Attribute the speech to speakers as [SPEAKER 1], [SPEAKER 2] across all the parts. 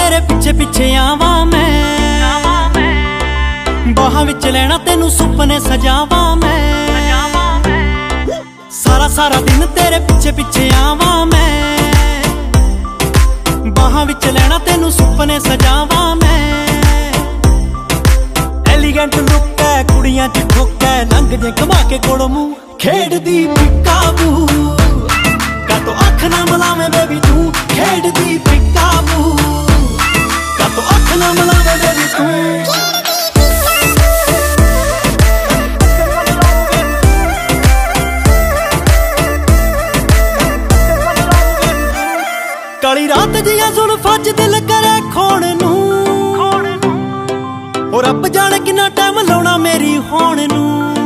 [SPEAKER 1] तेरे पिछे पिछे आवा मैं, बाहां विच लैना तेनू सुपने सजावा मैं। सारा सारा दिन तेरे पिछे पिछे आवा मैं, बाहां विच लैना तेनू सुपने सजावा मैं। एलीगेंट लुक है कुड़ियां च ठुक है, लंघ जे घमा के कोलों मूंह खेडदी पिकाबू। कातो अख ना मिलावे बेबी तू खेडदी पिकाबू, कातो अख ना मिलावे बेबी तू। काली रात जिया जुल्फां च दिल करे खोण नू, और रब जाने किन्ना टाइम लाउणा मेरी होण नू।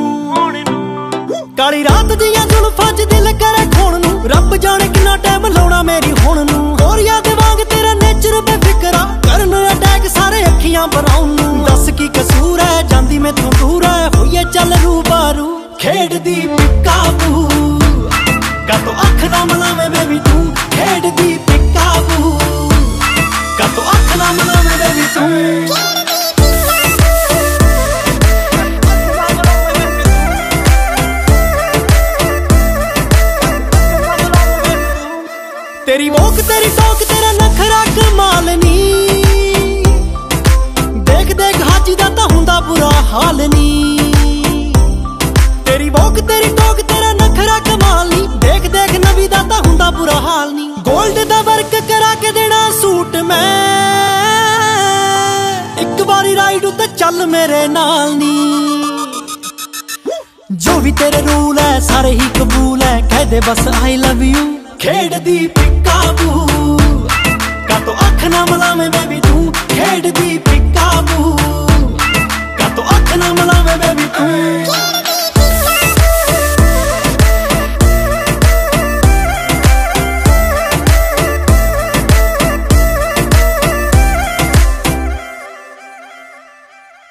[SPEAKER 1] काली रात जिया जुल्फां च दिल करे खोण नू, रब जाने किन्ना टाइम लाउणा मेरी होण नू। गोरिया दे वांग तेरा नेचर बेफिक्रा, करन अटैक सारे अखियां बनाउण नू। दस की कसूर है जांदी मैथों दूर है, होइए चल रूबारू खेडदी पिकाबू। कातो अख ना मिलावे बेबी तू खेडदी पिकाबू, कातो अख ना मिलावे बेबी तू। तेरी वोक तेरी टोक तेरा नखरा कमाल नी, देख देख हाजी दा तां हुंदा बुरा हाल नी। तेरी वोक तेरी टोक तेरा नखरा कमाल नी, देख देख नवी दा तां हुंदा बुरा हाल नी। गोल्ड दा वर्क करा के देना सूट मैं, एक बारी राइड उत्ते चल मेरे नाल नी। जो भी तेरे रूल है सारे ही कबूल है, कह दे बस आई लव यू खेडदी।